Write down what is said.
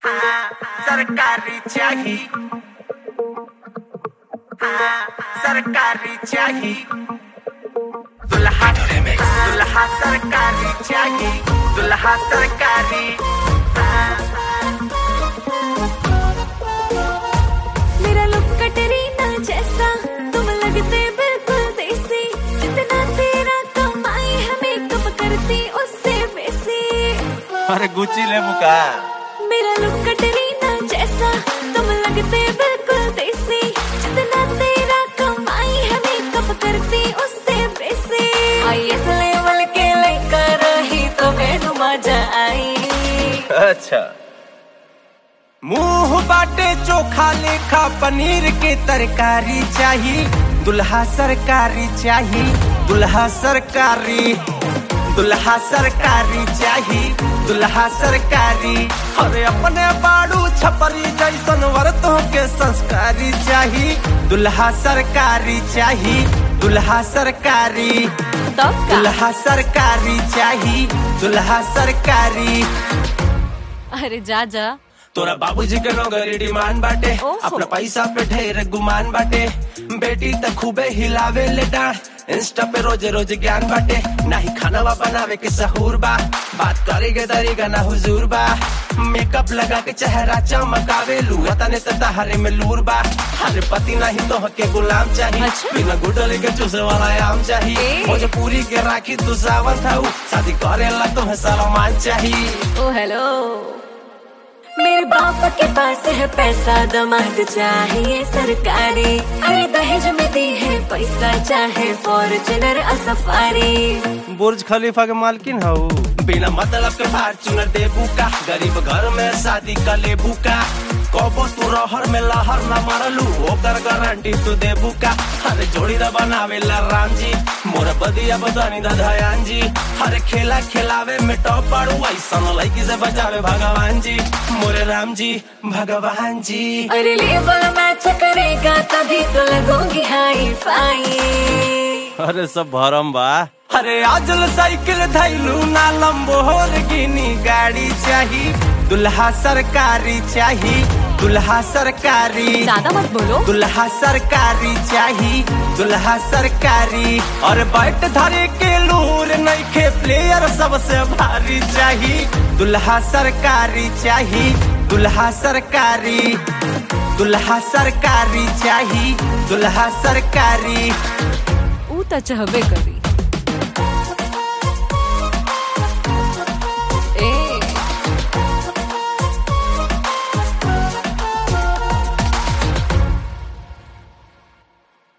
सरकारी चाहिए, सरकारी चाहिए, दुल्हा दुल्हा सरकारी चाहिए, दुल्हा सरकारी। मेरा लुक कटरीना जैसा, तुम लगते बिल्कुल देसी, जितना तेरा कमाई है मेकअप करती उससे बेसी। अरे गुच्ची ले मुका। मेरा लुक कटरीना जैसा, तुम लगते बिल्कुल देसी, जितना तेरा कमाई है मेकअप करती उससे बेसी। IAS लेवल के लेकर रही तो मैनू मजा आई। अच्छा, मुंह बाटे चोखा लेखा पनीर के तरकारी चाहिए, दुल्हा सरकारी चाहिए, दुल्हा सरकारी, दुल्हा सरकारी चाहिए, दुल्हा सरकारी। अरे अपने बाड़ू छपरी जैसन वर्तों के संस्कारी चाहिए, दुल्हा सरकारी चाहिए, दुल्हा सरकारी, दुल्हा सरकारी चाहिए, दुल्हा सरकारी। अरे जा जा, तोरा बाबूजी के नौकरी डिमांड बाटे, अपना पैसा पे ढेर गुमान बाटे, बेटी त खूबे हिलावे ले डांड, इंस्टा पे रोजे रोजे ज्ञान बाटे, नाही खाना बनावे के सहूर बा, बात करे के तरीका ना हुजूर बा, मेकअप लगा के चेहरा चमकावे लू, तने तहरे में लूर बा, हर पति नहीं तो के गुलाम चाहिए, बिना गुडले के चूसे वाला आम चाहिए, मुझे पूरी के राखी तू सावन था, शादी करे ला तो है सलमान चाहिए। ओ हेलो, मेरे बाप के पास है पैसा, दामाद चाहिए सरकारी, अरे दहेज में दी है पैसा, चाहे फॉर्च्यूनर सफारी। बुर्ज खलीफा के मालकिन हो, बिना मतलब के फॉर्च्यूनर देबू का, गरीब घर में शादी का लेबू का, कबो तू रहर में लहर न मारलू, ओकर गारंटी तू देबू का, अरे जोड़ी दा बनावे ला राम जी, मोर बदिया बदानी दा दयान जी, हर खेला खिलावे में टॉप पाड़ू, ऐसन लड़की से बचावे भगवान जी, मोरे राम जी भगवान जी। अरे लेवल मैच करेगा तभी तो लगोगी हाई फाई। अरे सब भरम बा। अरे आजल साइकिल धैलू ना लंबोर्गिनी गाड़ी चाहिए, दुल्हा सरकारी चाहिए, दुल्हा सरकारी, ज्यादा मत बोलो, दुल्हा सरकारी चाहिए, दुल्हा सरकारी। और बैट धरे के लूर नहीं खे प्लेयर सबसे भारी चाहिए, दुल्हा सरकारी चाहिए, दुल्हा सरकारी, दुल्हा सरकारी चाहिए, दुल्हा सरकारी। ऊ त चाहबे करी।